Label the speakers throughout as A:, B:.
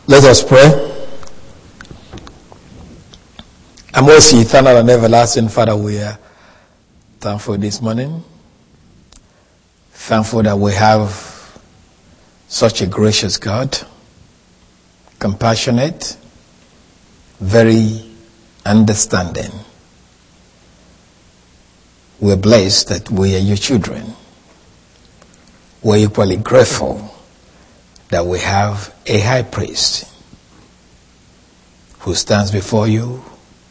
A: Let us pray. Our most eternal and everlasting Father, we are thankful this morning. Thankful that we have such a gracious God, compassionate, very understanding. We're blessed that we are your children. We're equally grateful that we have a high priest who stands before you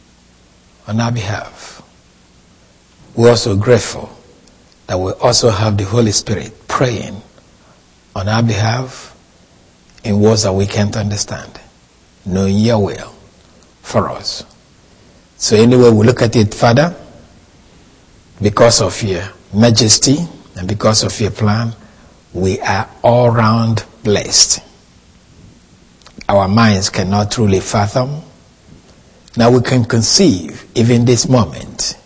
A: on our behalf. We're also grateful that we also have the Holy Spirit praying on our behalf in words that we can't understand, knowing your will for us. So anyway, we look at it, Father, because of your majesty and because of your plan, we are all round blessed. Our minds cannot truly fathom. Now we can conceive, even this moment,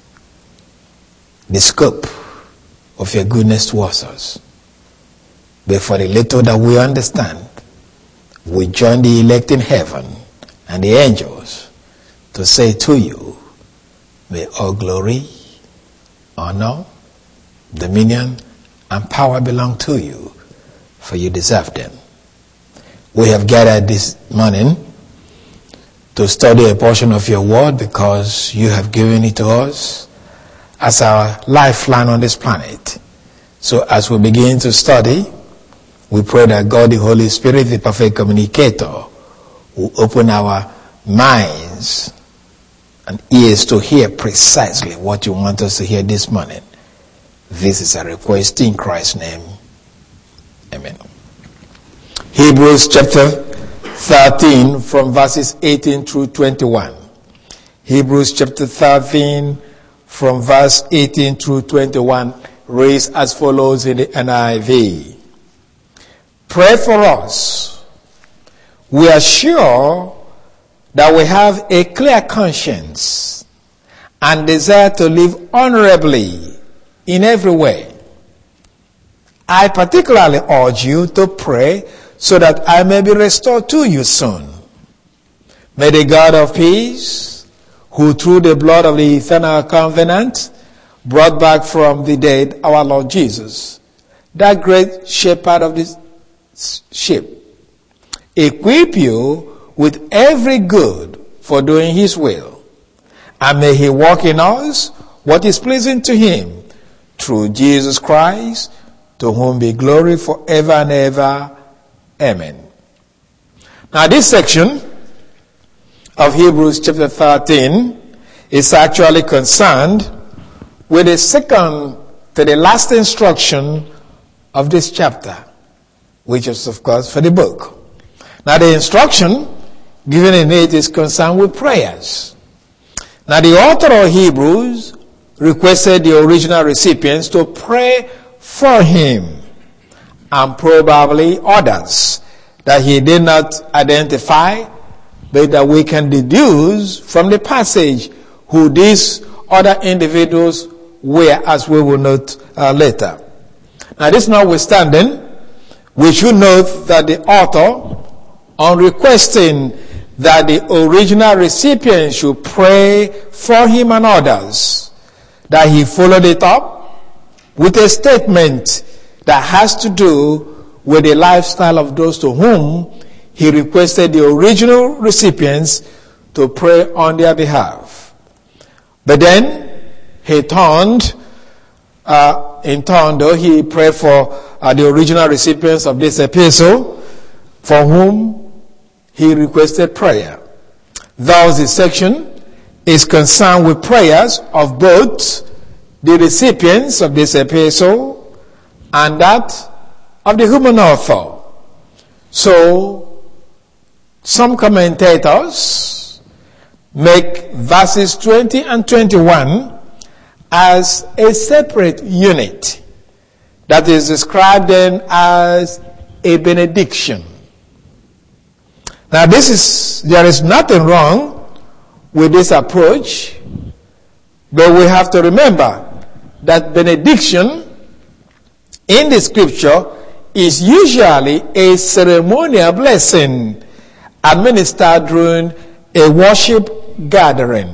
A: the scope of your goodness towards us. But for the little that we understand, we join the elect in heaven and the angels to say to you, may all glory, honor, dominion, and power belong to you, for you deserve them. We have gathered this morning to study a portion of your word because you have given it to us as our lifeline on this planet. So as we begin to study, we pray that God, the Holy Spirit, the perfect communicator, will open our minds and ears to hear precisely what you want us to hear this morning. This is a request in Christ's name. Amen. Hebrews chapter 13 from verses 18 through 21. Hebrews chapter 13 from verse 18 through 21 reads as follows in the NIV. Pray for us. We are sure that we have a clear conscience and desire to live honorably in every way. I particularly urge you to pray so that I may be restored to you soon. May the God of peace, who through the blood of the eternal covenant brought back from the dead our Lord Jesus, that great shepherd of this sheep, equip you with every good for doing his will. And may he work in us what is pleasing to him, through Jesus Christ, to whom be glory forever and ever. Amen. Now this section of Hebrews chapter 13 is actually concerned with the second to the last instruction of this chapter, which is of course for the book. Now the instruction given in it is concerned with prayers. Now the author of Hebrews requested the original recipients to pray for him and probably others that he did not identify, but that we can deduce from the passage who these other individuals were, as we will note later. Now this notwithstanding, we should note that the author, on requesting that the original recipient should pray for him and others, that he followed it up with a statement that has to do with the lifestyle of those to whom he requested the original recipients to pray on their behalf. But then he turned, he prayed for the original recipients of this epistle for whom he requested prayer. Thus the section is concerned with prayers of both the recipients of this epistle and that of the human author. So, some commentators make verses 20 and 21 as a separate unit that is described then as a benediction. Now there is nothing wrong with this approach, but we have to remember that benediction in the scripture is usually a ceremonial blessing administered during a worship gathering.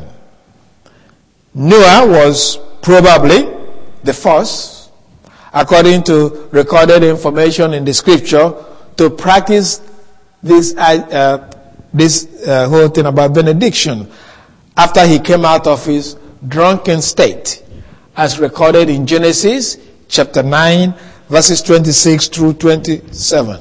A: Noah was probably the first, according to recorded information in the scripture, to practice this whole thing about benediction after he came out of his drunken state, as recorded in Genesis chapter 9, verses 26 through 27.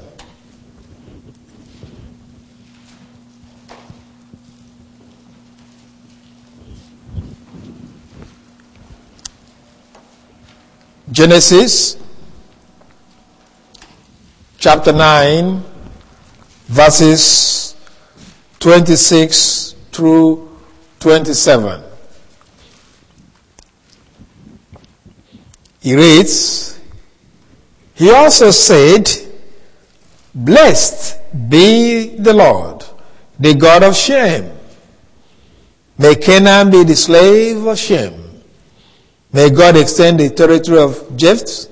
A: Genesis chapter 9, verses 26 through 27. He reads, "He also said, Blessed be the Lord, the God of Shem. May Canaan be the slave of Shem. May God extend the territory of Jephthah.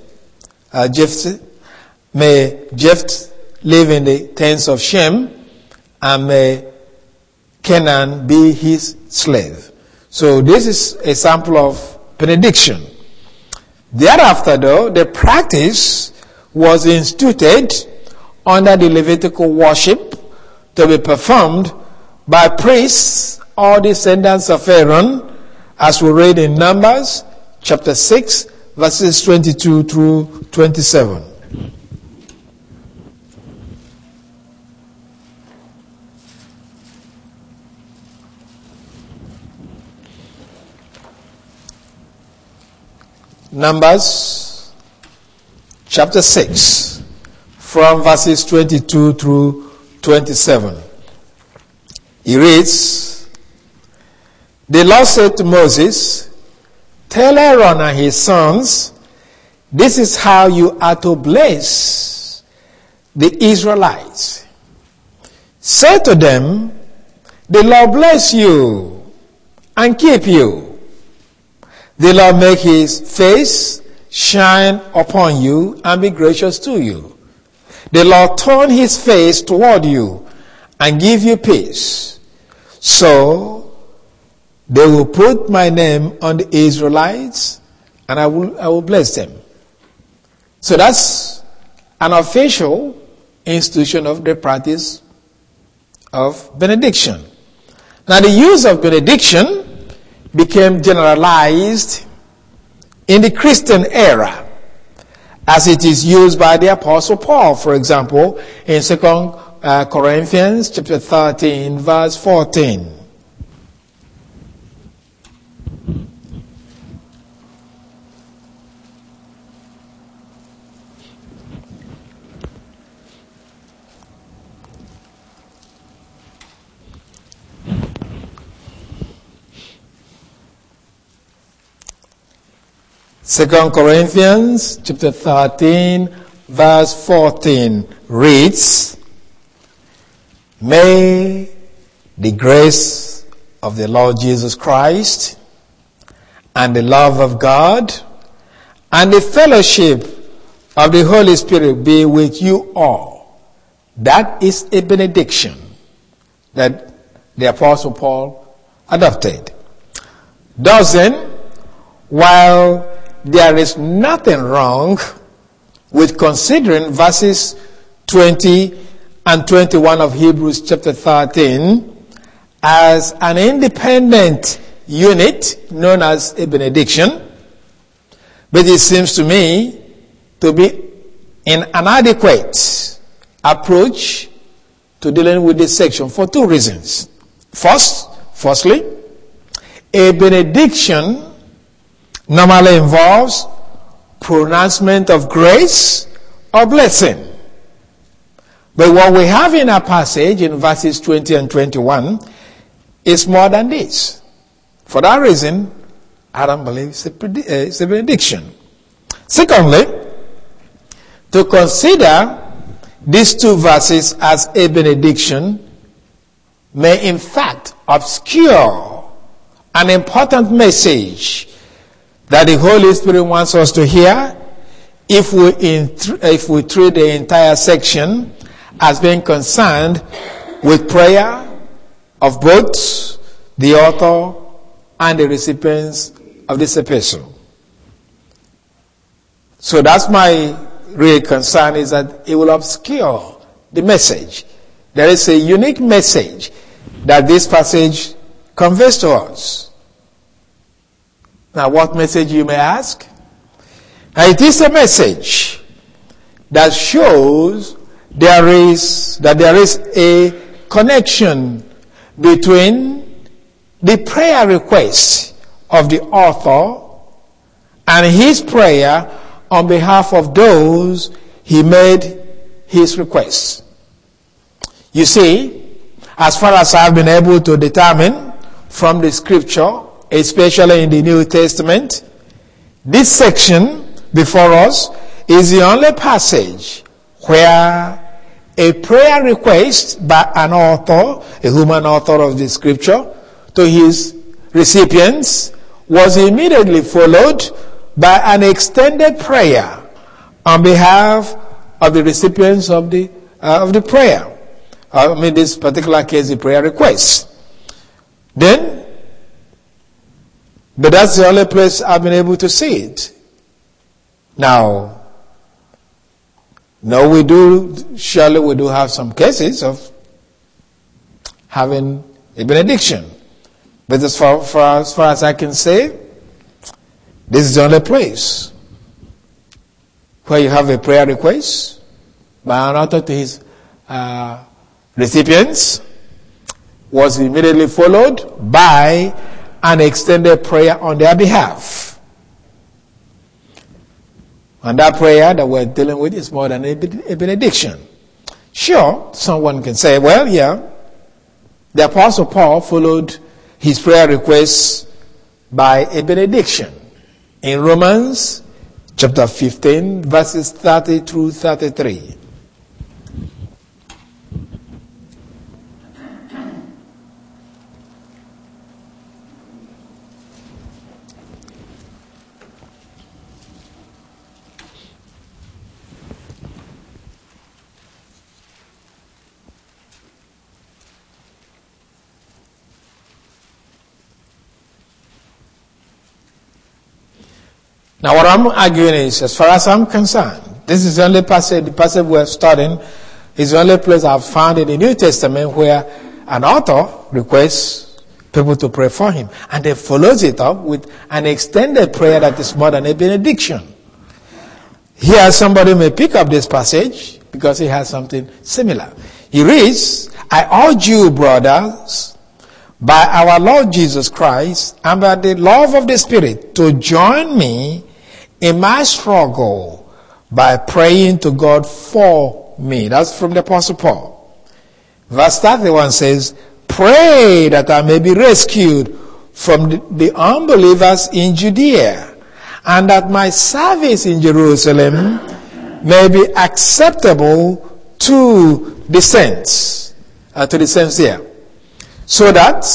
A: May Jephthah live in the tents of Shem, and may Canaan be his slave." So this is a sample of benediction. Thereafter, though, the practice was instituted under the Levitical worship to be performed by priests or descendants of Aaron, as we read in Numbers chapter 6, verses 22 through 27. Numbers chapter 6, from verses 22 through 27. He reads, "The Lord said to Moses, Tell Aaron and his sons, this is how you are to bless the Israelites. Say to them, the Lord bless you and keep you. The Lord make his face shine upon you and be gracious to you. The Lord turn his face toward you and give you peace. So they will put my name on the Israelites, and I will bless them." So that's an official institution of the practice of benediction. Now, the use of benediction became generalized in the Christian era, as it is used by the Apostle Paul, for example, in 2 Corinthians chapter 13, verse 14. Second Corinthians chapter 13, verse 14 reads, "May the grace of the Lord Jesus Christ and the love of God and the fellowship of the Holy Spirit be with you all." That is a benediction that the Apostle Paul adopted. While there is nothing wrong with considering verses 20 and 21 of Hebrews chapter 13 as an independent unit known as a benediction, but it seems to me to be an inadequate approach to dealing with this section for two reasons. Firstly, a benediction normally involves pronouncement of grace or blessing. But what we have in our passage in verses 20 and 21 is more than this. For that reason, I don't believe it's a benediction. Secondly, to consider these two verses as a benediction may in fact obscure an important message that the Holy Spirit wants us to hear if we treat the entire section as being concerned with prayer of both the author and the recipients of this epistle. So that's my real concern, is that it will obscure the message. There is a unique message that this passage conveys to us. Now, what message, you may ask? Now, it is a message that shows there is a connection between the prayer request of the author and his prayer on behalf of those he made his request. You see, as far as I've been able to determine from the scripture, especially in the New Testament, this section before us is the only passage where a prayer request by an author, a human author of the scripture, to his recipients was immediately followed by an extended prayer on behalf of the recipients of the prayer. In this particular case, the prayer request. But that's the only place I've been able to see it. Now, surely we do have some cases of having a benediction. But as far as I can say, this is the only place where you have a prayer request by an author to his recipients was immediately followed by an extended prayer on their behalf. And that prayer that we're dealing with is more than a benediction. Sure, someone can say, well, yeah, the Apostle Paul followed his prayer request by a benediction. In Romans chapter 15, verses 30 through 33. Now what I'm arguing is, as far as I'm concerned, this is the only passage, the passage we're studying is the only place I've found in the New Testament where an author requests people to pray for him. And then follows it up with an extended prayer that is more than a benediction. Here somebody may pick up this passage because he has something similar. He reads, I urge you, brothers, by our Lord Jesus Christ and by the love of the Spirit, to join me in my struggle by praying to God for me. That's from the Apostle Paul. Verse 31 says, pray that I may be rescued from the unbelievers in Judea, and that my service in Jerusalem may be acceptable to the saints here. So that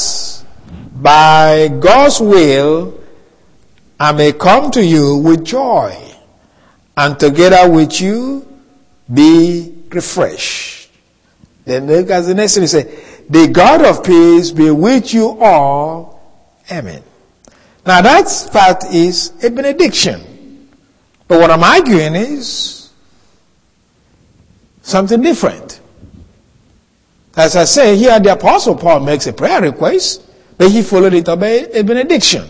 A: by God's will I may come to you with joy, and together with you be refreshed. Then look at the next thing, he said, the God of peace be with you all. Amen. Now that part is a benediction. But what I'm arguing is something different. As I say, here the Apostle Paul makes a prayer request, but he followed it up by a benediction.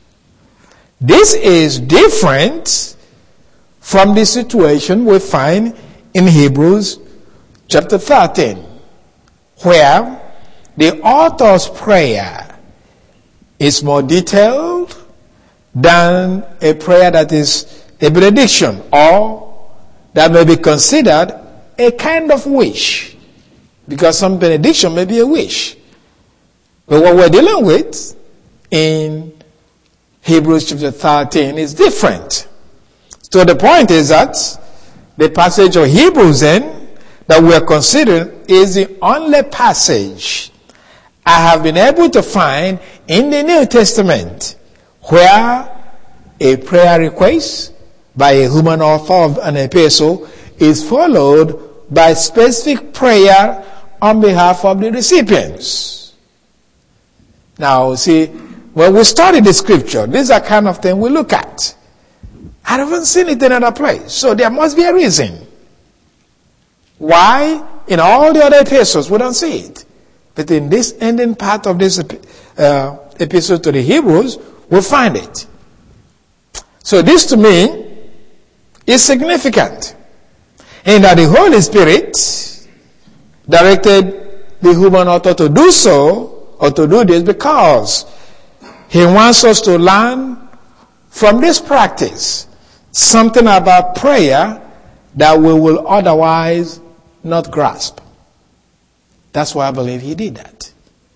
A: This is different from the situation we find in Hebrews chapter 13, where the author's prayer is more detailed than a prayer that is a benediction, or that may be considered a kind of wish, because some benediction may be a wish. But what we're dealing with in Hebrews chapter 13 is different. So the point is that the passage of Hebrews then that we are considering is the only passage I have been able to find in the New Testament where a prayer request by a human author of an epistle is followed by specific prayer on behalf of the recipients. Now, see, when we study the scripture, these are kind of things we look at. I haven't seen it in another place. So there must be a reason why in all the other epistles we don't see it. But in this ending part of this epistle to the Hebrews, we'll find it. So this to me is significant in that the Holy Spirit directed the human author to do so, or to do this, because he wants us to learn from this practice something about prayer that we will otherwise not grasp. That's why I believe he did that.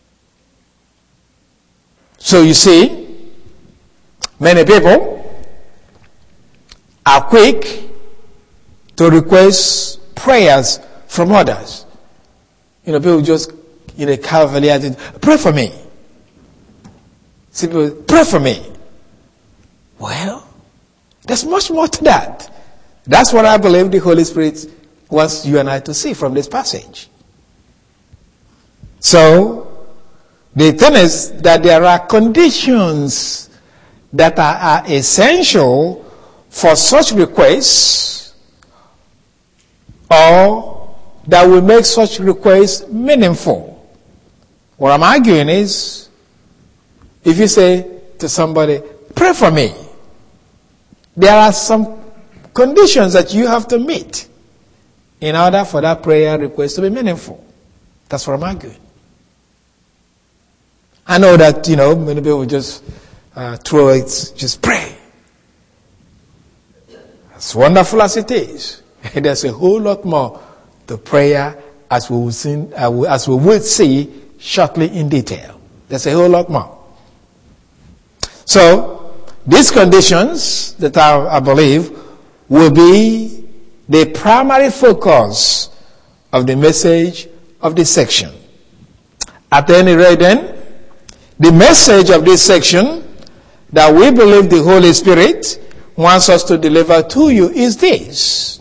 A: So you see, many people are quick to request prayers from others. You know, people just, cavalier attitude, pray for me. See, people, pray for me. Well, there's much more to that. That's what I believe the Holy Spirit wants you and I to see from this passage. So, the thing is that there are conditions that are essential for such requests, or that will make such requests meaningful. What I'm arguing is, if you say to somebody, pray for me, there are some conditions that you have to meet in order for that prayer request to be meaningful. That's what I'm arguing. I know that, many people just throw it, just pray. As wonderful as it is, there's a whole lot more to prayer as we will see shortly in detail. There's a whole lot more. So, these conditions that I believe will be the primary focus of the message of this section. At any rate then, the message of this section that we believe the Holy Spirit wants us to deliver to you is this.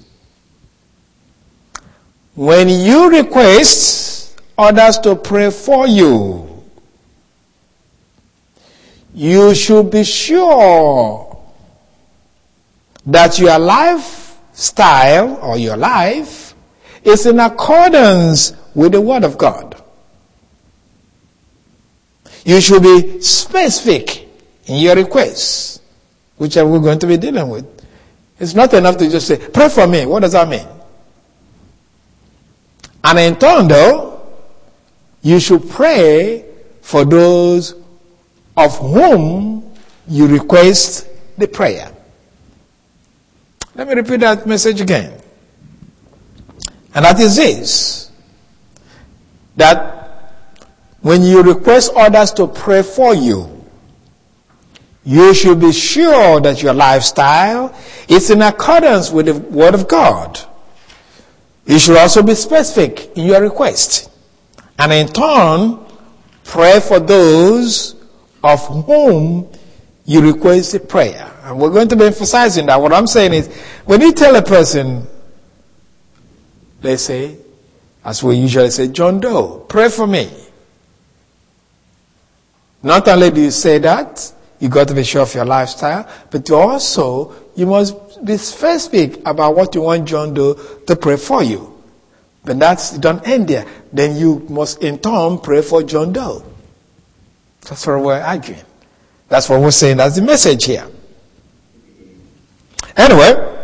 A: When you request others to pray for you, you should be sure that your lifestyle or your life is in accordance with the Word of God. You should be specific in your requests, which we're going to be dealing with. It's not enough to just say, pray for me. What does that mean? And in turn, though, you should pray for those of whom you request the prayer. Let me repeat that message again. And that is this, that when you request others to pray for you, you should be sure that your lifestyle is in accordance with the Word of God. You should also be specific in your request. And in turn, pray for those of whom you request a prayer. And we're going to be emphasizing that. What I'm saying is, when you tell a person, let's say, as we usually say, John Doe, pray for me. Not only do you say that, you got to be sure of your lifestyle, but you must be specific about what you want John Doe to pray for you. But that's don't end there. Then you must in turn pray for John Doe. That's what we're arguing. That's what we're saying. That's the message here. Anyway,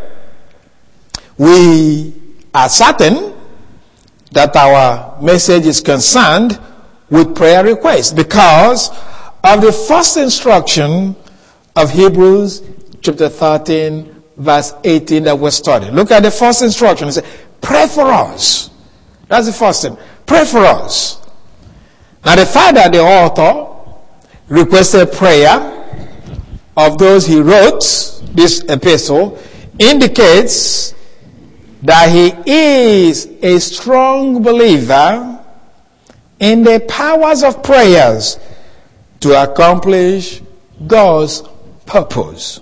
A: we are certain that our message is concerned with prayer requests because of the first instruction of Hebrews chapter 13 verse 18 that we're studying. Look at the first instruction. It says, pray for us. That's the first thing. Pray for us. Now the fact that the author requested prayer of those he wrote this epistle indicates that he is a strong believer in the powers of prayers to accomplish God's purpose.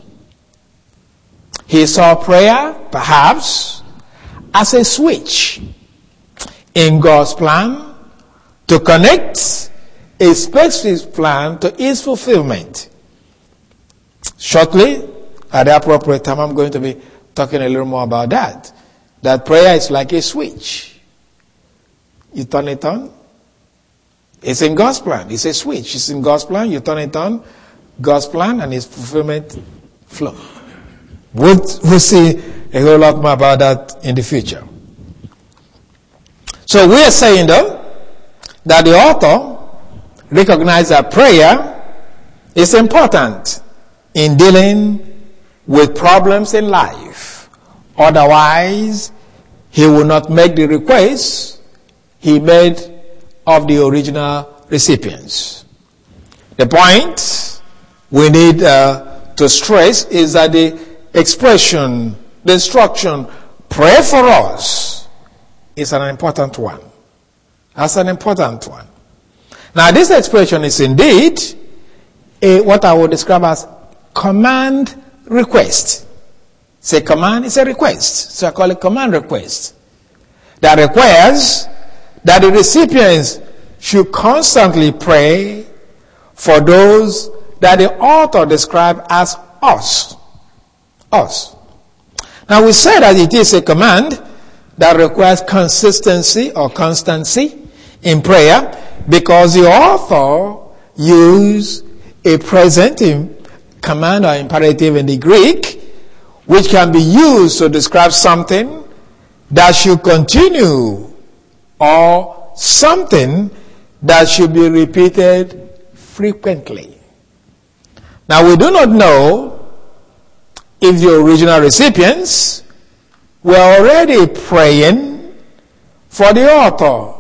A: He saw prayer, perhaps, as a switch in God's plan to connect a specific plan to its fulfillment. Shortly, at the appropriate time, I'm going to be talking a little more about that. That prayer is like a switch. You turn it on. It's in God's plan. It's a switch. It's in God's plan. You turn it on. God's plan and its fulfillment flow. We'll see a whole lot more about that in the future. So we are saying though that the author recognized that prayer is important in dealing with problems in life. Otherwise, he will not make the request he made of the original recipients. The point we need to stress is that the expression, the instruction, pray for us, is an important one. That's an important one. Now this expression is indeed what I would describe as command request. It's a command, it's a request. So I call it command request. That requires that the recipients should constantly pray for those that the author described as us. Us. Now we say that it is a command that requires consistency or constancy in prayer because the author used a present command or imperative in the Greek which can be used to describe something that should continue or something that should be repeated frequently. Now we do not know if the original recipients were already praying for the author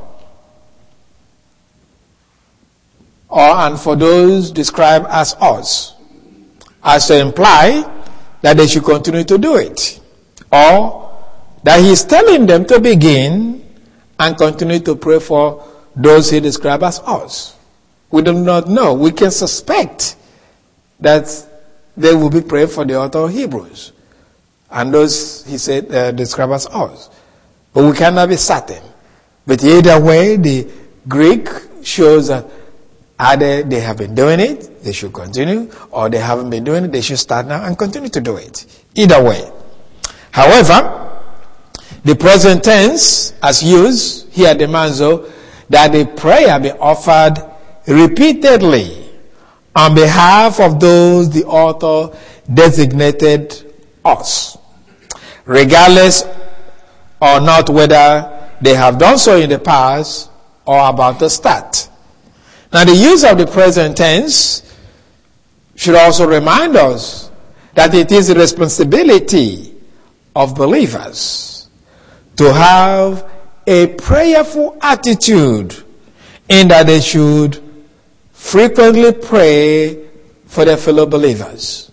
A: and for those described as us, as to imply that they should continue to do it, or that he's telling them to begin and continue to pray for those he described as us. We do not know. We can suspect that they will be praying for the author of Hebrews and those he said described as us. But we cannot be certain. But either way, the Greek shows that either they have been doing it, they should continue, or they haven't been doing it, they should start now and continue to do it. Either way. However, the present tense, as used here, demands though that the prayer be offered repeatedly on behalf of those the author designated us, regardless or not whether they have done so in the past or about to start. Now the use of the present tense should also remind us that it is the responsibility of believers to have a prayerful attitude in that they should frequently pray for their fellow believers.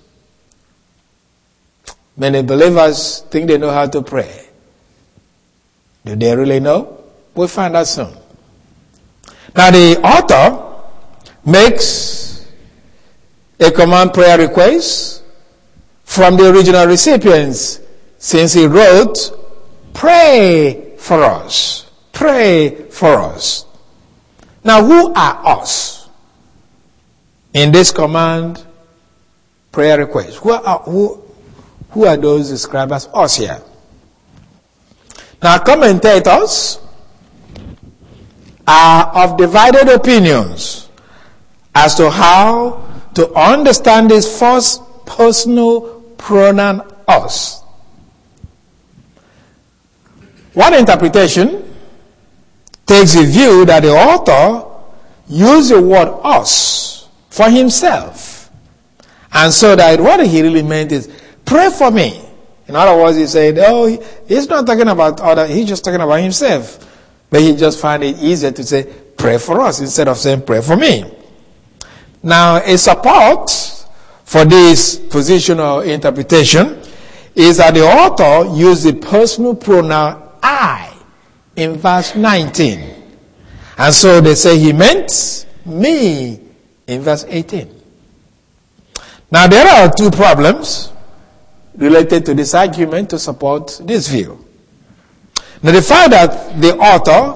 A: Many believers think they know how to pray. Do they really know? We'll find out soon. Now the author makes a command prayer request from the original recipients since he wrote, pray for us. Pray for us. Now who are us in this command prayer request? Who are those described as us here? Now commentators are of divided opinions as to how to understand this first personal pronoun us. One interpretation takes the view that the author used the word us for himself, and so that what he really meant is pray for me. In other words, he said, he's not talking about other, he's just talking about himself. But he just found it easier to say pray for us instead of saying pray for me. Now a support for this position or interpretation is that the author used the personal pronoun I in verse 19. And so they say he meant me in verse 18. Now there are two problems related to this argument to support this view. Now the fact that the author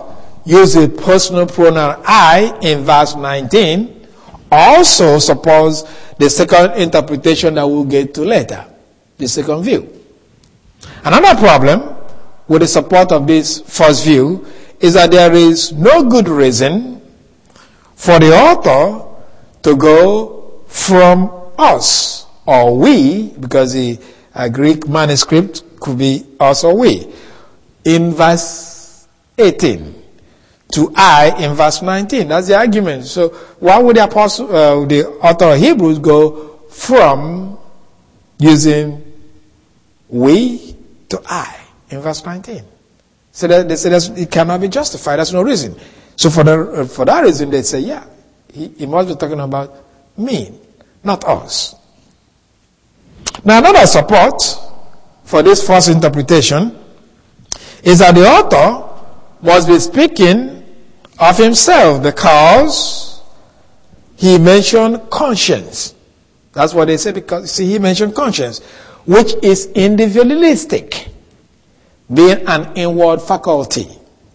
A: uses personal pronoun I in verse 19 also supports the second interpretation that we'll get to later, the second view. Another problem with the support of this first view is that there is no good reason for the author to go from us or we, because the Greek manuscript could be us or we, in verse 18 to I in verse 19. That's the argument. So why would the author of Hebrews go from using we to I in verse 19? So they say it cannot be justified. That's no reason. So for that reason, they say, yeah, he must be talking about me, not us. Now, another support for this false interpretation is that the author must be speaking of himself because he mentioned conscience. That's what they say, because see, he mentioned conscience, which is individualistic, being an inward faculty.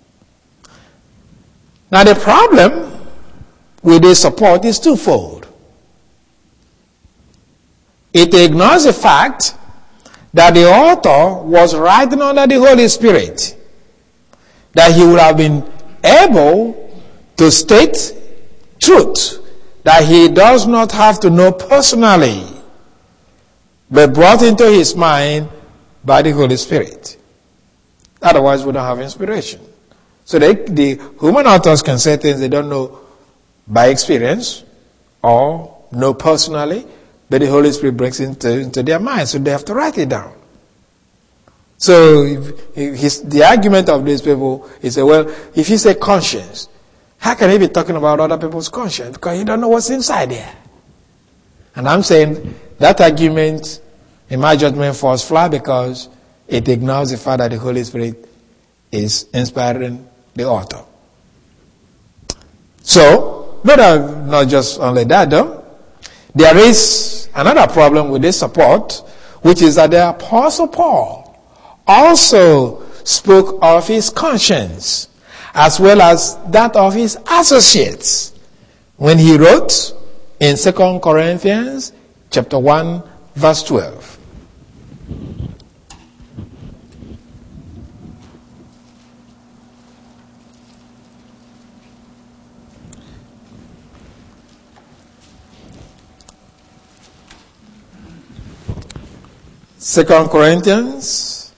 A: Now, the problem with this support is twofold. It ignores the fact that the author was writing under the Holy Spirit, that he would have been able to state truth that he does not have to know personally, but brought into his mind by the Holy Spirit. Otherwise, we don't have inspiration. So the human authors can say things they don't know by experience or know personally, but the Holy Spirit brings into their mind, so they have to write it down. So the argument of these people is, well, if you say conscience, how can he be talking about other people's conscience? Because you don't know what's inside there. And I'm saying that argument, in my judgment, falls flat because it ignores the fact that the Holy Spirit is inspiring the author. So, not just only that though, there is another problem with this support, which is that the Apostle Paul also spoke of his conscience as well as that of his associates when he wrote in 2 Corinthians chapter 1 verse 12. Second Corinthians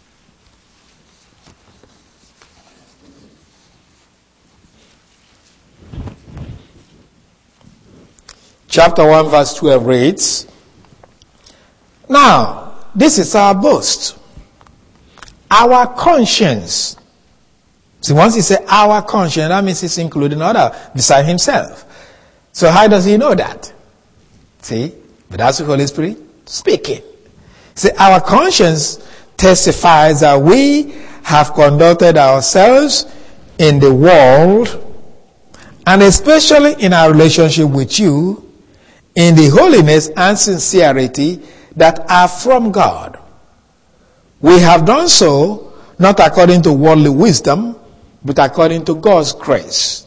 A: chapter 1 verse 12 reads, "Now, this is our boast, our conscience." See, once he said our conscience, that means he's including other beside himself. So how does he know that? See, but that's the Holy Spirit speaking. See, our conscience testifies that we have conducted ourselves in the world, and especially in our relationship with you, in the holiness and sincerity that are from God. We have done so not according to worldly wisdom, but according to God's grace.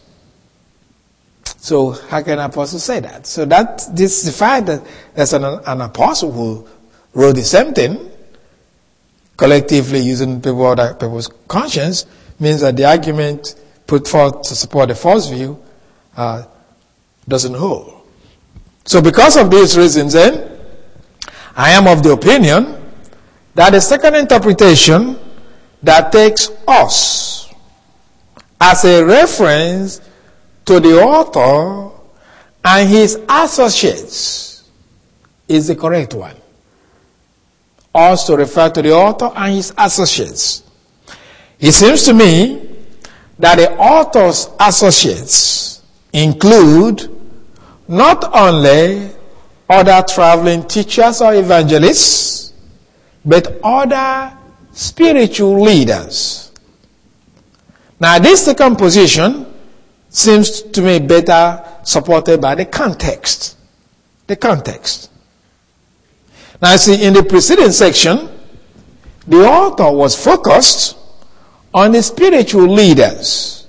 A: So how can an apostle say that? So the fact that there's an apostle who wrote the same thing, collectively using other people's conscience, means that the argument put forth to support the first view doesn't hold. So because of these reasons then, I am of the opinion that the second interpretation that takes us as a reference to the author and his associates is the correct one. Also refer to the author and his associates. It seems to me that the author's associates include not only other traveling teachers or evangelists, but other spiritual leaders. Now, this second position seems to me better supported by the context. The context. Now, see, in the preceding section, the author was focused on the spiritual leaders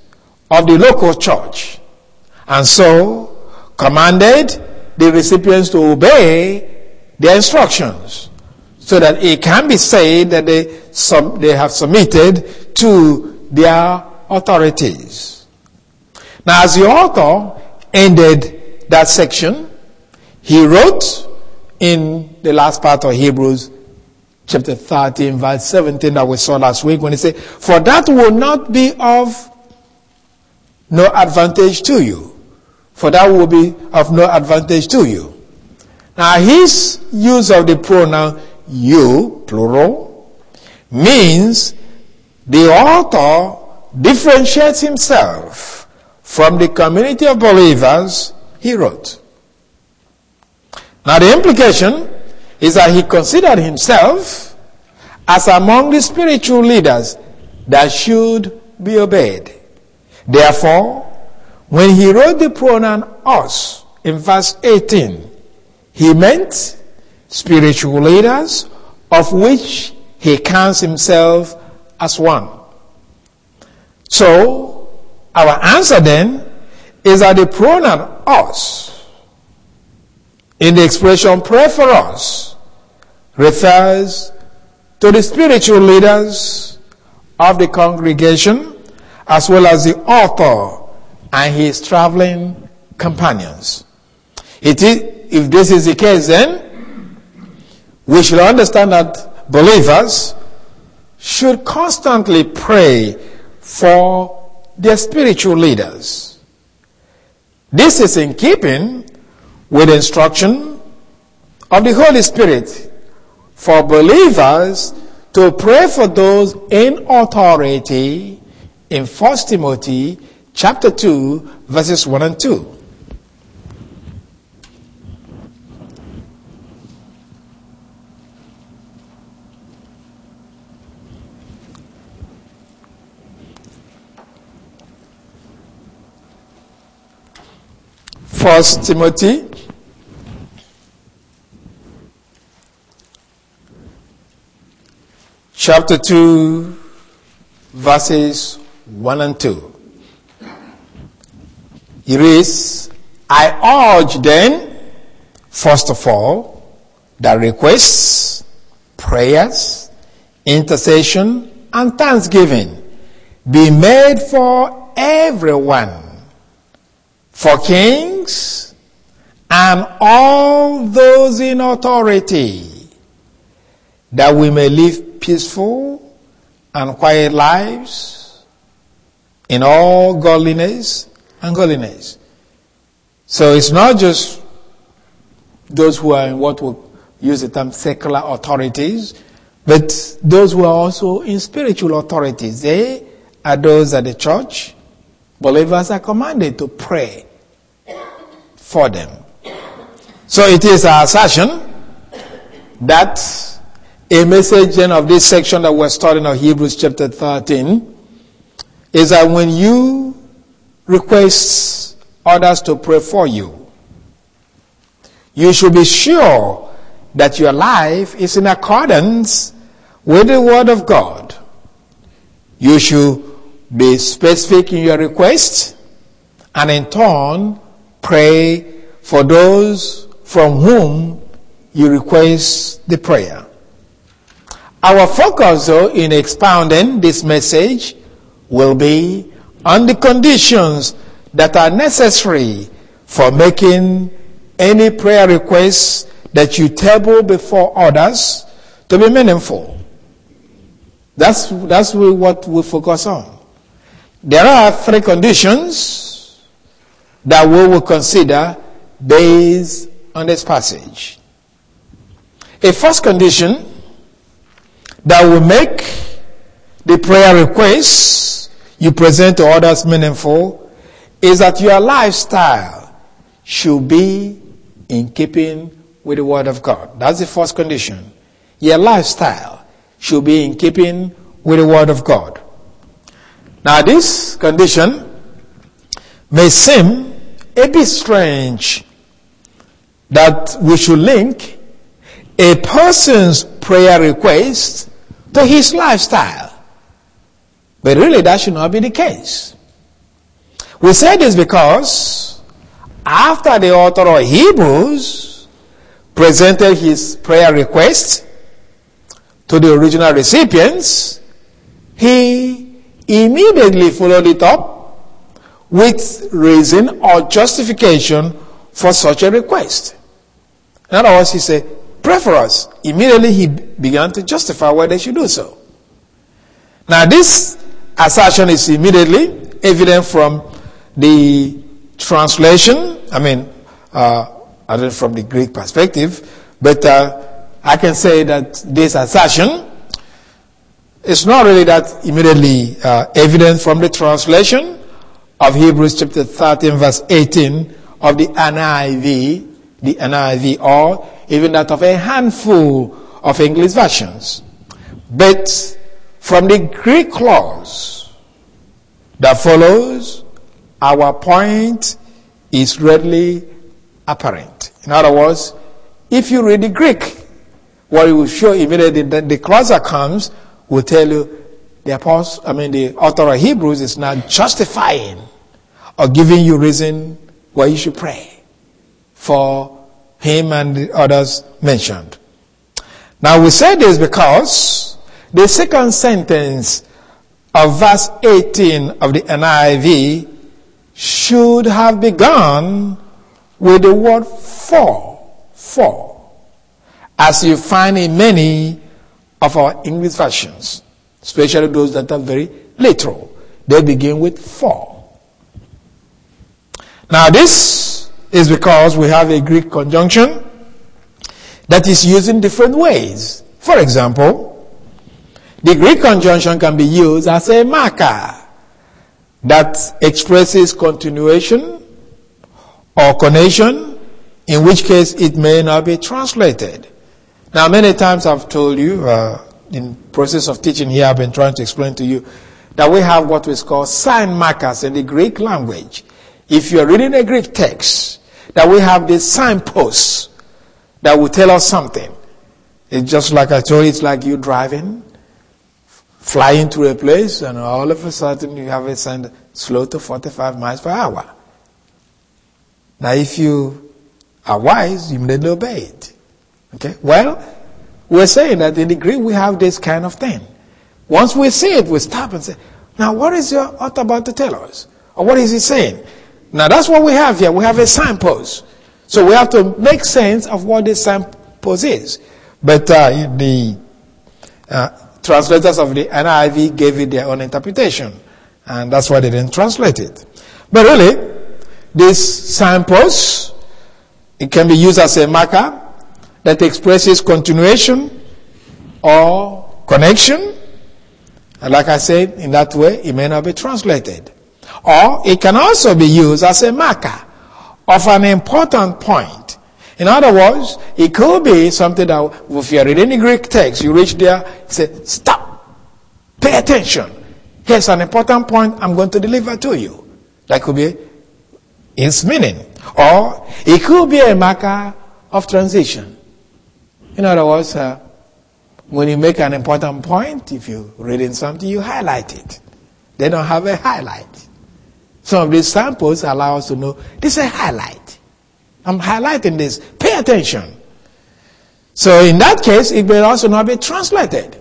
A: of the local church, and so commanded the recipients to obey their instructions, so that it can be said that they have submitted to their authorities. Now, as the author ended that section, he wrote in the last part of Hebrews chapter 13, verse 17 that we saw last week, when he said, "For that will not be of no advantage to you." For that will be of no advantage to you. Now, his use of the pronoun you, plural, means the author differentiates himself from the community of believers he wrote. Now, the implication is that he considered himself as among the spiritual leaders that should be obeyed. Therefore, when he wrote the pronoun us in verse 18, he meant spiritual leaders, of which he counts himself as one. So, our answer then is that the pronoun us in the expression pray for us refers to the spiritual leaders of the congregation, as well as the author and his traveling companions. If this is the case, then we should understand that believers should constantly pray for their spiritual leaders. This is in keeping with the instruction of the Holy Spirit for believers to pray for those in authority in 1 Timothy chapter 2, verses 1 and 2. First Timothy chapter 2, verses 1 and 2. It reads, "I urge then, first of all, that requests, prayers, intercession, and thanksgiving be made for everyone, for kings and all those in authority, that we may live peaceful and quiet lives in all godliness and holiness." So it's not just those who are in what we use the term secular authorities, but those who are also in spiritual authorities. They are those at the church. Believers are commanded to pray for them. So it is our assertion that a message then of this section that we're studying of Hebrews chapter 13 is that when you request others to pray for you, you should be sure that your life is in accordance with the Word of God. You should be specific in your request, and in turn pray for those from whom you request the prayer. Our focus, though, in expounding this message will be on the conditions that are necessary for making any prayer requests that you table before others to be meaningful. That's what we focus on. There are 3 conditions that we will consider based on this passage. A first condition that will make the prayer requests you present to others meaningful is that your lifestyle should be in keeping with the Word of God. That's the first condition. Your lifestyle should be in keeping with the Word of God. Now, this condition may seem a bit strange, that we should link a person's prayer request to his lifestyle. But really, that should not be the case. We say this because after the author of Hebrews presented his prayer request to the original recipients, he immediately followed it up with reason or justification for such a request. In other words, he said, pray for us. Immediately he began to justify why they should do so. Now this assertion is immediately evident from the translation, from the Greek perspective, but I can say that this assertion is not really that immediately evident from the translation of Hebrews chapter 13 verse 18 of the NIV, or even that of a handful of English versions. But from the Greek clause that follows, our point is readily apparent. In other words, if you read the Greek, what it will show immediately that the clause that comes will tell you the author of Hebrews is not justifying or giving you reason why you should pray for him and the others mentioned. Now we say this because the second sentence of verse 18 of the NIV should have begun with the word for, as you find in many of our English versions, especially those that are very literal. They begin with for. Now this is because we have a Greek conjunction that is used in different ways. For example, the Greek conjunction can be used as a marker that expresses continuation or connection, in which case it may not be translated. Now, many times I've told you, in process of teaching here, I've been trying to explain to you that we have what we call sign markers in the Greek language. If you're reading a Greek text, that we have these signposts that will tell us something. It's just like I told you, it's like you driving, flying to a place, and all of a sudden you have a sign slow to 45 miles per hour. Now, if you are wise, you may obey it. Okay? Well, we're saying that in the Greek we have this kind of thing. Once we see it, we stop and say, now what is your author about to tell us? Or what is he saying? Now that's what we have here. We have a signpost. So we have to make sense of what this signpost is. But the translators of the NIV gave it their own interpretation. And that's why they didn't translate it. But really, this signpost, it can be used as a marker that expresses continuation or connection. And like I said, in that way, it may not be translated. Or it can also be used as a marker of an important point. In other words, it could be something that if you're reading the Greek text, you reach there, you say, stop, pay attention. Here's an important point I'm going to deliver to you. That could be its meaning. Or it could be a marker of transition. In other words, when you make an important point, if you're reading something, you highlight it. They don't have a highlight. Some of these samples allow us to know this is a highlight. I'm highlighting this. Pay attention. So in that case, it may also not be translated.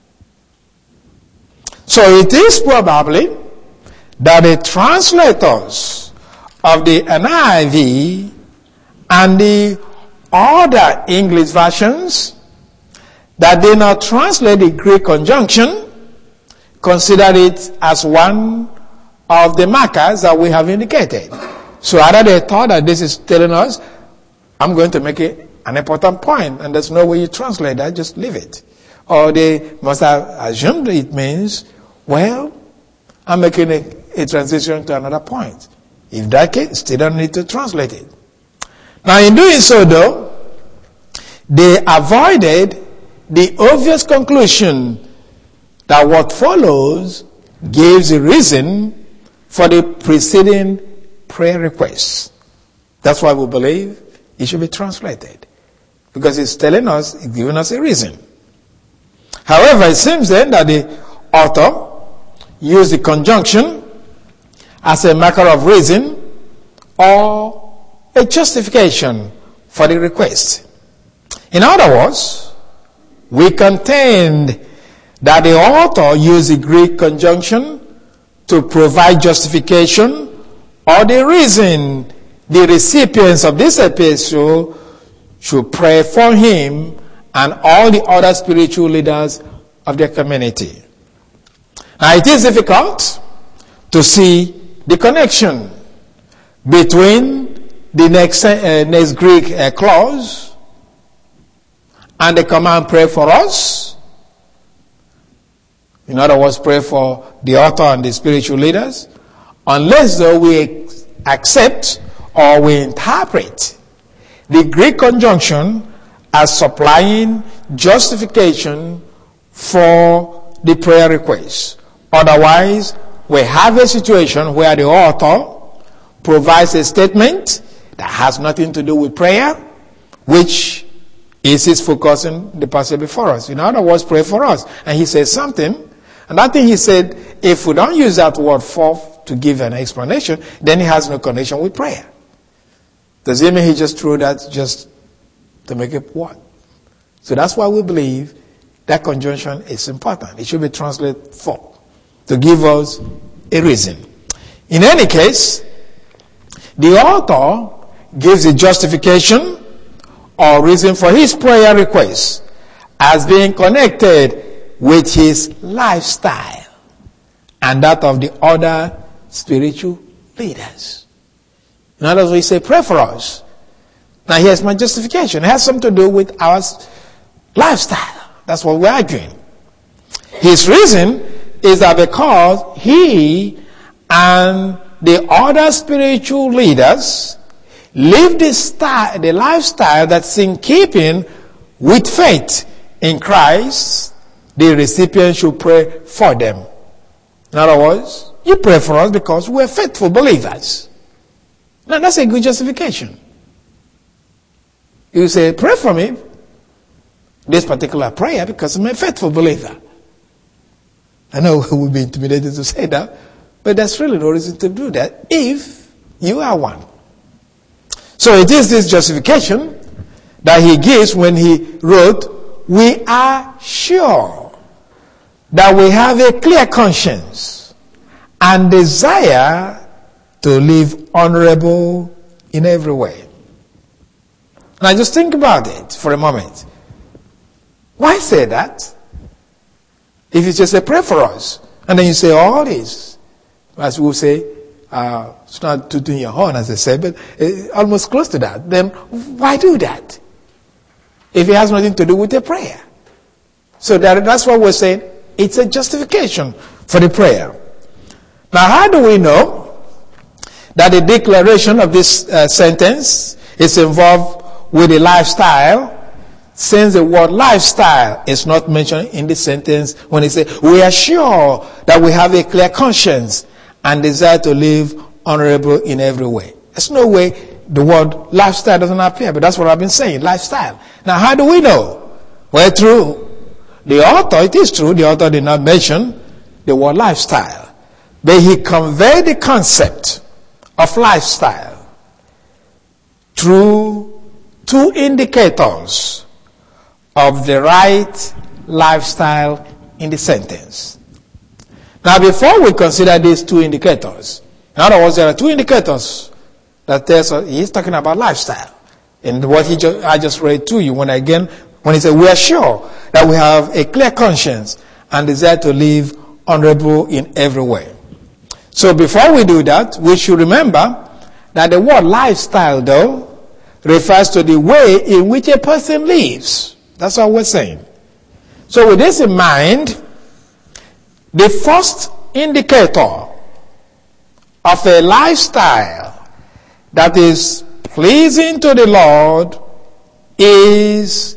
A: So it is probably that the translators of the NIV and the other English versions that did not translate the Greek conjunction considered it as one of the markers that we have indicated. So either they thought that this is telling us, I'm going to make it an important point, and there's no way you translate that, just leave it. Or they must have assumed it means, well, I'm making a transition to another point. If that case, they don't need to translate it. Now in doing so though, they avoided the obvious conclusion that what follows gives a reason for the preceding prayer requests. That's why we believe it should be translated. Because it's telling us, it's giving us a reason. However, it seems then that the author used the conjunction as a matter of reason or a justification for the request. In other words, we contend that the author used the Greek conjunction to provide justification or the reason the recipients of this epistle should pray for him and all the other spiritual leaders of their community. Now, it is difficult to see the connection between the next Greek clause and the command, pray for us. In other words, pray for the author and the spiritual leaders, unless though we accept or we interpret the Greek conjunction as supplying justification for the prayer request. Otherwise, we have a situation where the author provides a statement that has nothing to do with prayer, which is his focus in the passage before us. In other words, pray for us. And he says something, and that thing he said, if we don't use that word for to give an explanation, then it has no connection with prayer. Does it mean he just threw that just to make it what? So that's why we believe that conjunction is important. It should be translated for, to give us a reason. In any case, the author gives a justification or reason for his prayer request as being connected with his lifestyle and that of the other spiritual leaders. In other words, we say, pray for us. Now here's my justification. It has something to do with our lifestyle. That's what we're arguing. His reason is that because he and the other spiritual leaders live the lifestyle that's in keeping with faith in Christ, the recipient should pray for them. In other words, you pray for us because we're faithful believers. Now that's a good justification. You say, pray for me, this particular prayer, because I'm a faithful believer. I know we will be intimidated to say that, but there's really no reason to do that if you are one. So it is this justification that he gives when he wrote, we are sure that we have a clear conscience and desire to live honorable in every way. Now just think about it for a moment. Why say that? If you just say, pray for us, and then you say all this, as we'll say, it's not tooting your horn, as I said, but almost close to that, then why do that? If it has nothing to do with the prayer. So that's what we're saying. It's a justification for the prayer. Now, how do we know that the declaration of this sentence is involved with a lifestyle, since the word lifestyle is not mentioned in this sentence when he says, we are sure that we have a clear conscience and desire to live honorable in every way. There's no way the word lifestyle doesn't appear, but that's what I've been saying, lifestyle. Now, how do we know? Well, true. It is true, the author did not mention the word lifestyle, but he conveyed the concept of lifestyle through two indicators of the right lifestyle in the sentence. Now, before we consider these two indicators, in other words, there are two indicators that tells us he's talking about lifestyle. And what I just read to you when he said, we are sure that we have a clear conscience and desire to live honorable in every way. So before we do that, we should remember that the word lifestyle, though, refers to the way in which a person lives. That's what we're saying. So with this in mind, the first indicator of a lifestyle that is pleasing to the Lord is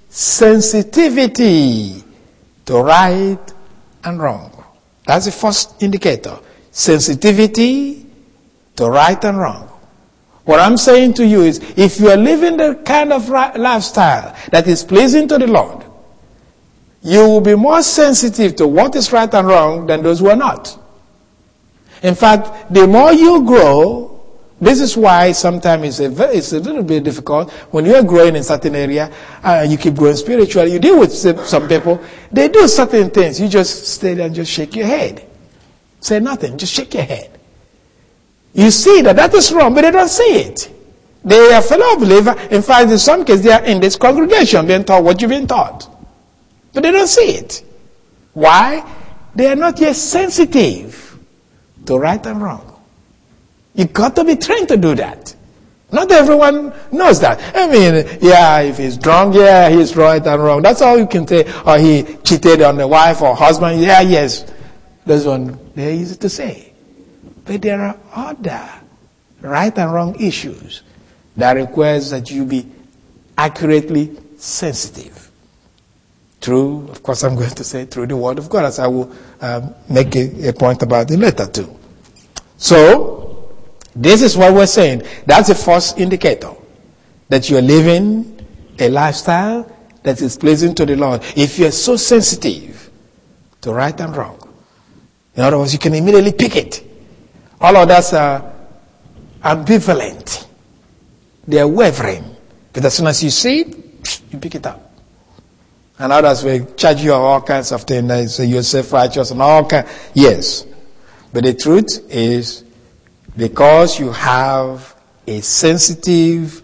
A: sensitivity to right and wrong. That's the first indicator. Sensitivity to right and wrong. What I'm saying to you is, if you are living the kind of lifestyle that is pleasing to the Lord, you will be more sensitive to what is right and wrong than those who are not. In fact, the more you grow, this is why sometimes it's a little bit difficult when you're growing in certain area and you keep growing spiritually. You deal with some people, they do certain things. You just stay there and just shake your head. Say nothing, just shake your head. You see that is wrong, but they don't see it. They are fellow believers. In fact, in some cases, they are in this congregation being taught what you've been taught. But they don't see it. Why? They are not yet sensitive to right and wrong. You've got to be trained to do that. Not everyone knows that. I mean, yeah, if he's drunk, yeah, he's right and wrong. That's all you can say. Or he cheated on the wife or husband, yeah, yes. That's one they're easy to say. But there are other right and wrong issues that requires that you be accurately sensitive. Through, of course I'm going to say through the Word of God, as I will make a point about it later too. So, this is what we're saying. That's the first indicator that you're living a lifestyle that is pleasing to the Lord. If you're so sensitive to right and wrong, in other words, you can immediately pick it. All of us are ambivalent. They are wavering. But as soon as you see it, you pick it up. And others will charge you of all kinds of things. They say you're self-righteous and all kinds. Yes. But the truth is, because you have a sensitive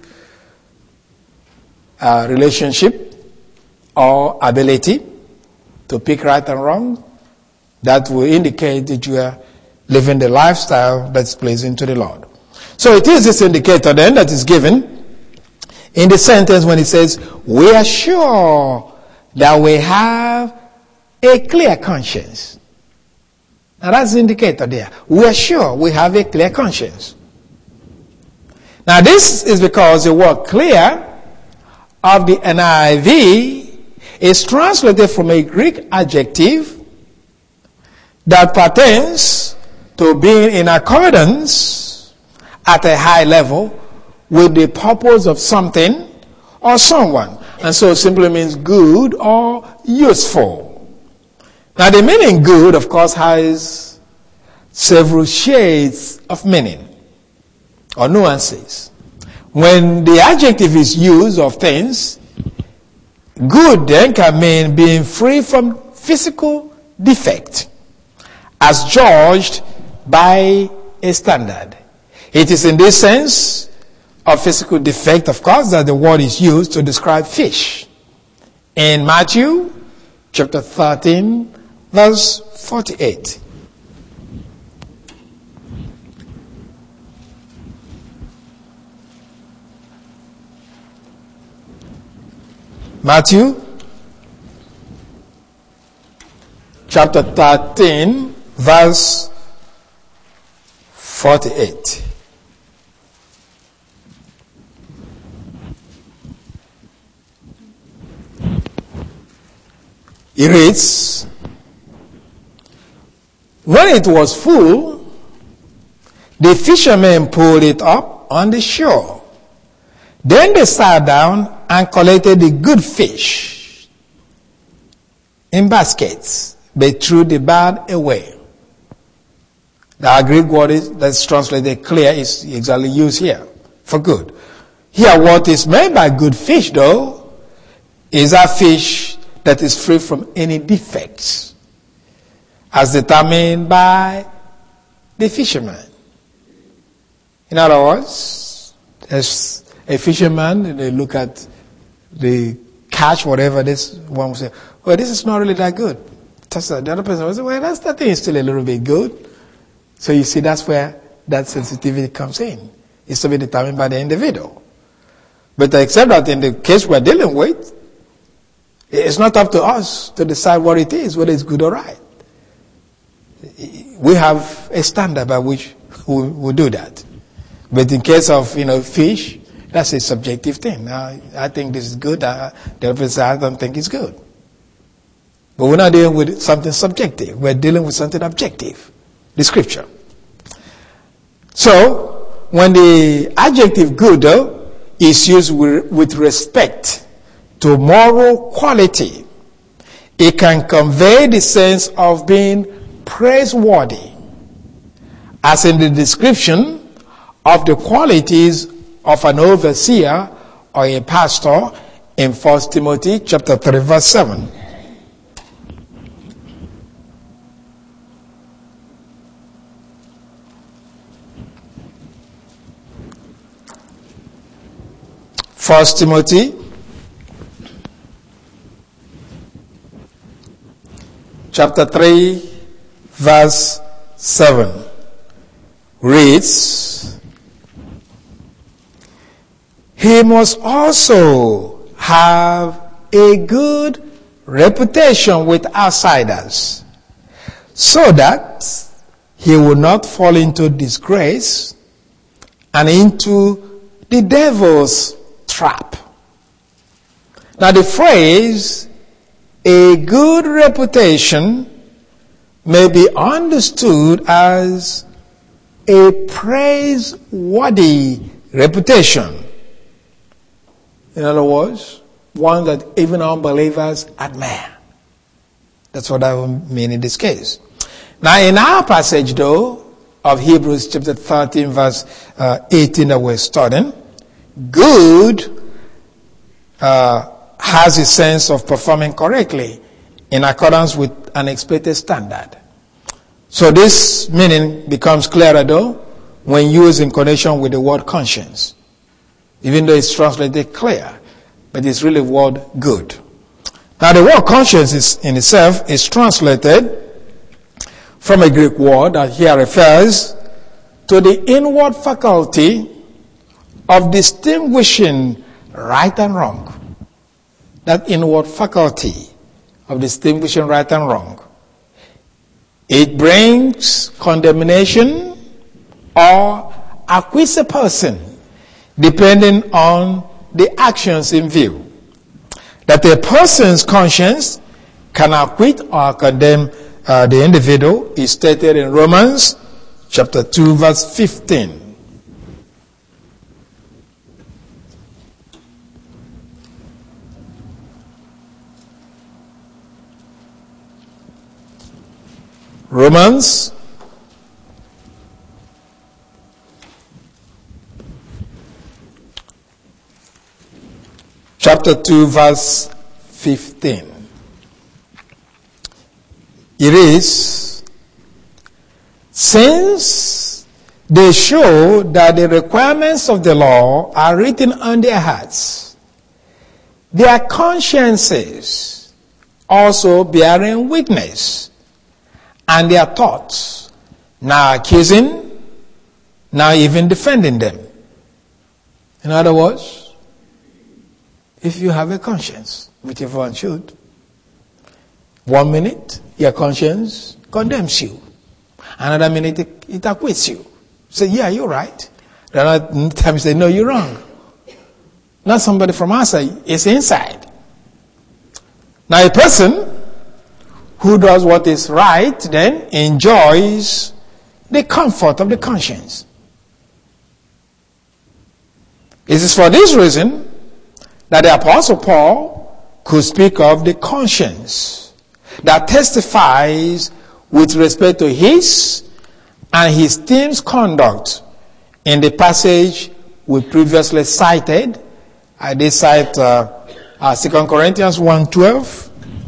A: relationship or ability to pick right and wrong, that will indicate that you are living the lifestyle that's pleasing to the Lord. So it is this indicator then that is given in the sentence when it says, we are sure that we have a clear conscience. Now that's the indicator there. We are sure we have a clear conscience. Now this is because the word clear of the NIV is translated from a Greek adjective that pertains to being in accordance at a high level with the purpose of something or someone. And so it simply means good or useful. Now the meaning good, of course, has several shades of meaning or nuances. When the adjective is used of things, good then can mean being free from physical defect as judged by a standard. It is in this sense of physical defect, of course, that the word is used to describe fish. In Matthew chapter 13, verse 48. Matthew chapter 13, verse 48. It reads, when it was full, the fishermen pulled it up on the shore. Then they sat down and collected the good fish in baskets, but threw the bad away. The Greek word that's translated clear is exactly used here for good. Here, what is meant by good fish, though, is a fish that is free from any defects, as determined by the fisherman. In other words, as a fisherman, they look at the catch, whatever this one will say, well, this is not really that good. The other person will say, well, that thing is still a little bit good. So you see, that's where that sensitivity comes in. It's to be determined by the individual. But except that in the case we're dealing with, it's not up to us to decide what it is, whether it's good or right. We have a standard by which we do that. But in case of, fish, that's a subjective thing. I think this is good. The other person, I don't think it's good. But we're not dealing with something subjective. We're dealing with something objective. The scripture. So, when the adjective good, though, is used with respect to moral quality, it can convey the sense of being praiseworthy as in the description of the qualities of an overseer or a pastor in 1 Timothy chapter 3 verse 7. First Timothy chapter 3 verse 7 reads, he must also have a good reputation with outsiders, so that he will not fall into disgrace and into the devil's trap. Now the phrase, a good reputation, may be understood as a praiseworthy reputation. In other words, one that even unbelievers admire. That's what I mean in this case. Now in our passage though, of Hebrews chapter 13 verse 18 that we're studying, good has a sense of performing correctly in accordance with an expected standard. So this meaning becomes clearer though when used in connection with the word conscience. Even though it's translated clear, but it's really word good. Now the word conscience in itself is translated from a Greek word that here refers to the inward faculty of distinguishing right and wrong. That inward faculty of distinguishing right and wrong. It brings condemnation or acquits a person depending on the actions in view. That a person's conscience can acquit or condemn the individual is stated in Romans chapter 2 verse 15. Romans chapter 2 verse 15. It is, since they show that the requirements of the law are written on their hearts, their consciences also bearing witness, and their thoughts now accusing, now even defending them. In other words, if you have a conscience, which everyone should, 1 minute your conscience condemns you, another minute it acquits you. Say, yeah, you're right. Another time you say, no, you're wrong. Not somebody from outside, it's inside. Now a person who does what is right then enjoys the comfort of the conscience. It is for this reason that the Apostle Paul could speak of the conscience that testifies with respect to his and his team's conduct in the passage we previously cited. I did cite 2 Corinthians 1:12.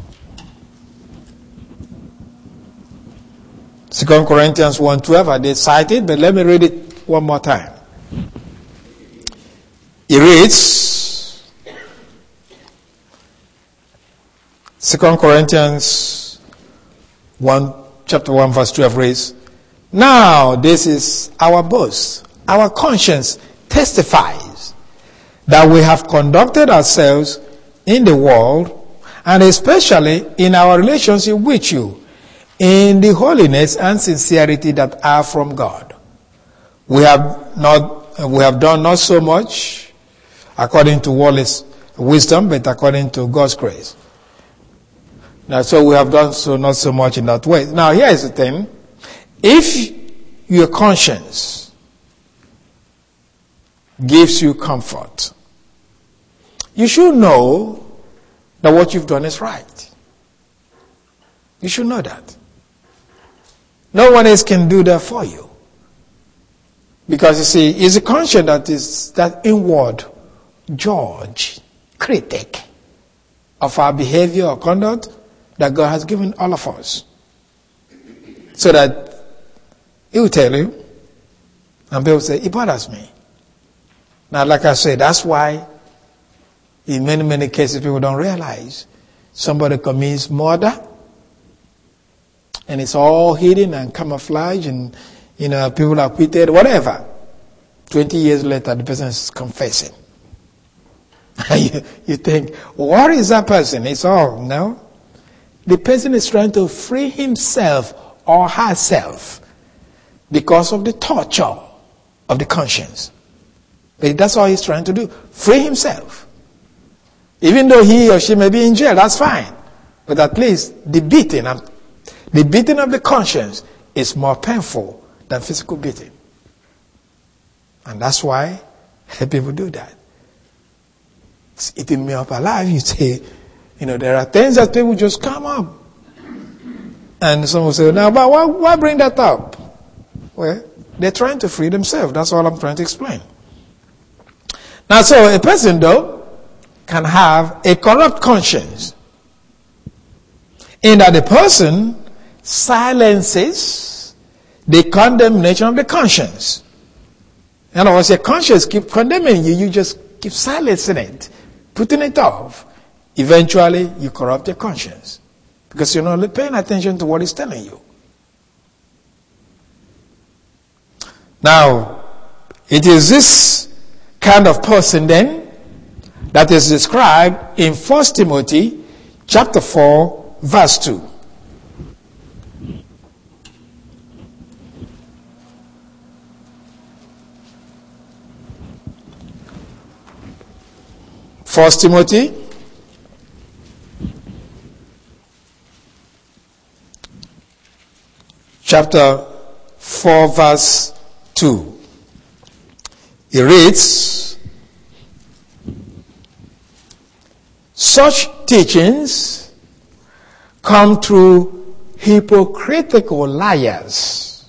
A: 2 Corinthians 1:12, I did cite it, but let me read it one more time. It reads, 2 Corinthians 1, chapter 1, verse 12 reads, now this is our boast. Our conscience testifies that we have conducted ourselves in the world, and especially in our relationship with you, in the holiness and sincerity that are from God. We have done not so much according to worldly wisdom, but according to God's grace. Now, so we have done so not so much in that way. Now, here is the thing. If your conscience gives you comfort, you should know that what you've done is right. You should know that. No one else can do that for you. Because you see, it's a conscience that is that inward judge, critic of our behavior or conduct that God has given all of us. So that He will tell you, and people say, it bothers me. Now, like I said, that's why in many, many cases people don't realize somebody commits murder and it's all hidden and camouflage and, people are acquitted, whatever. 20 years later, the person is confessing. you think, what is that person? It's all, no. The person is trying to free himself or herself because of the torture of the conscience. That's all he's trying to do. Free himself. Even though he or she may be in jail, that's fine. But at least the beating of the conscience is more painful than physical beating. And that's why people do that. It's eating me up alive. You say, there are things that people just come up. And someone will say, now, but why bring that up? Well, they're trying to free themselves. That's all I'm trying to explain. Now, so a person, though, can have a corrupt conscience in that the person silences the condemnation of the conscience. In other words, your conscience keeps condemning you, you just keep silencing it, putting it off. Eventually, you corrupt your conscience because you're not paying attention to what it's telling you. Now, it is this kind of person then that is described in 1 Timothy chapter 4 verse 2. First Timothy chapter 4 verse 2. It reads, such teachings come through hypocritical liars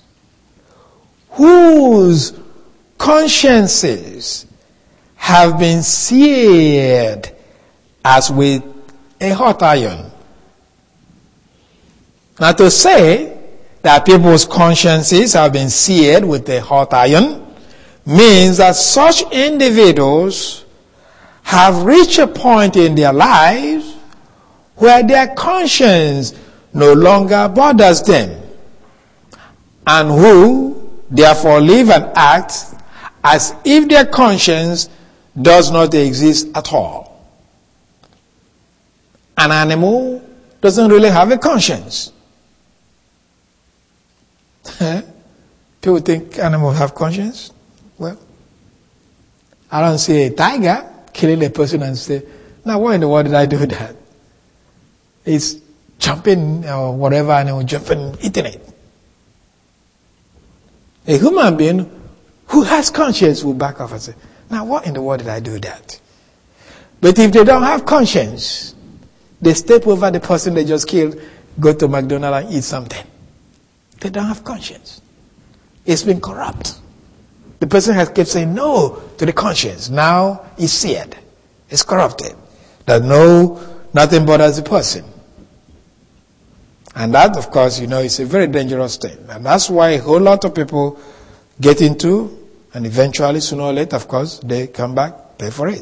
A: whose consciences have been seared as with a hot iron. Now, to say that people's consciences have been seared with a hot iron means that such individuals have reached a point in their lives where their conscience no longer bothers them, and who therefore live and act as if their conscience does not exist at all. An animal doesn't really have a conscience. People think animals have conscience. Well, I don't see a tiger killing a person and say, now why in the world did I do that? It's jumping or whatever animal jumping, eating it. A human being who has conscience will back off and say, now what in the world did I do that? But if they don't have conscience, they step over the person they just killed, go to McDonald's and eat something. They don't have conscience. It's been corrupt. The person has kept saying no to the conscience. Now it's seared. It's corrupted. That nothing bothers the person. And that, of course, is a very dangerous thing. And that's why a whole lot of people get into, and eventually, sooner or later, of course, they come back, pay for it.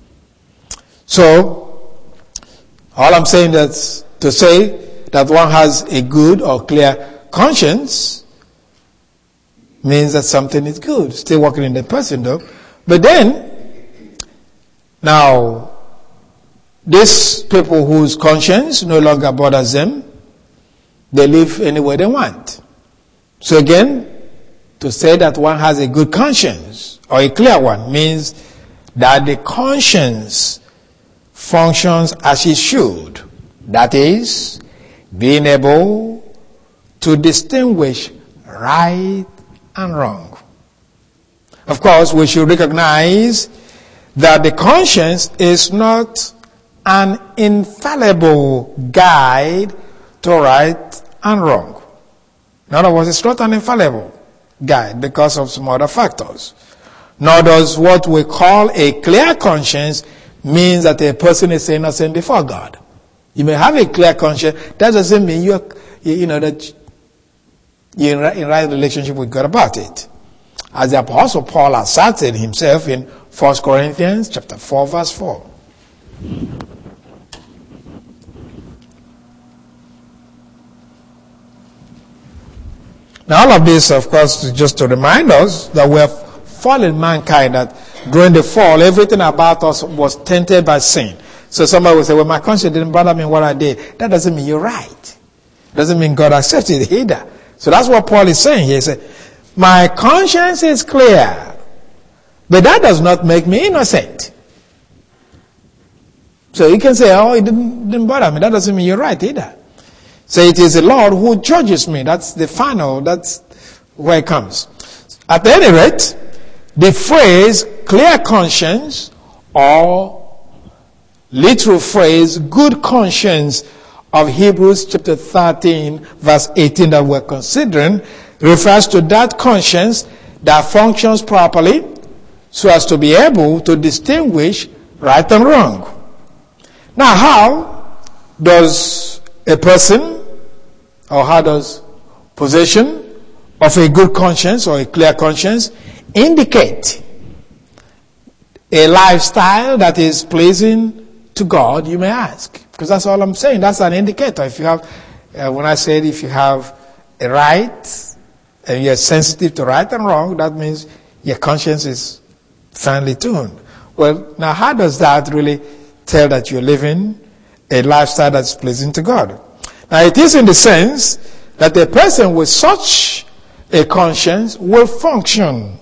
A: So, all I'm saying is to say that one has a good or clear conscience means that something is good. Still working in the person though. But then, now, these people whose conscience no longer bothers them, they live any way they want. So again, to say that one has a good conscience or a clear one means that the conscience functions as it should. That is, being able to distinguish right and wrong. Of course, we should recognize that the conscience is not an infallible guide to right and wrong. In other words, it's not an infallible. guide because of some other factors. Nor does what we call a clear conscience means that a person is innocent before God. You may have a clear conscience. That doesn't mean that you're in right relationship with God about it. As the Apostle Paul asserted himself in 1 Corinthians chapter 4, verse 4. Now all of this, of course, is just to remind us that we have fallen mankind, that during the fall, everything about us was tainted by sin. So somebody will say, well, my conscience didn't bother me what I did. That doesn't mean you're right. Doesn't mean God accepted it either. So that's what Paul is saying here. He said, my conscience is clear, but that does not make me innocent. So you can say, oh, it didn't bother me. That doesn't mean you're right either. So it is the Lord who judges me. That's where it comes. At any rate, the phrase clear conscience, or literal phrase good conscience of Hebrews chapter 13 verse 18 that we're considering, refers to that conscience that functions properly so as to be able to distinguish right and wrong. Now, how does a person, or how does possession of a good conscience or a clear conscience indicate a lifestyle that is pleasing to God, you may ask? Because that's all I'm saying. That's an indicator. If you have, when I said if you have a right and you're sensitive to right and wrong, that means your conscience is finely tuned. Well, now how does that really tell that you're living a lifestyle that's pleasing to God? Now it is in the sense that a person with such a conscience will function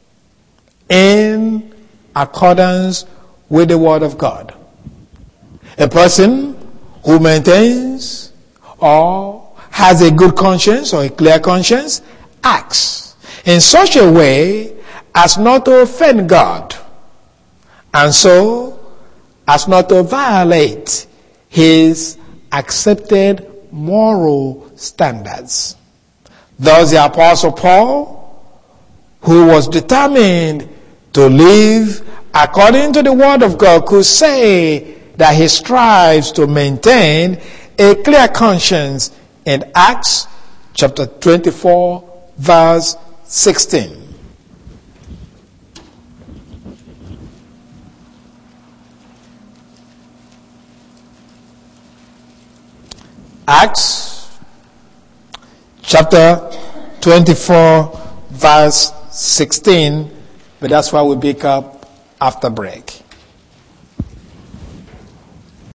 A: in accordance with the Word of God. A person who maintains or has a good conscience or a clear conscience acts in such a way as not to offend God, and so as not to violate His accepted moral standards. Thus the Apostle Paul, who was determined to live according to the Word of God, could say that he strives to maintain a clear conscience in Acts chapter 24 verse 16. Acts chapter 24 verse 16, but that's why we pick up after break.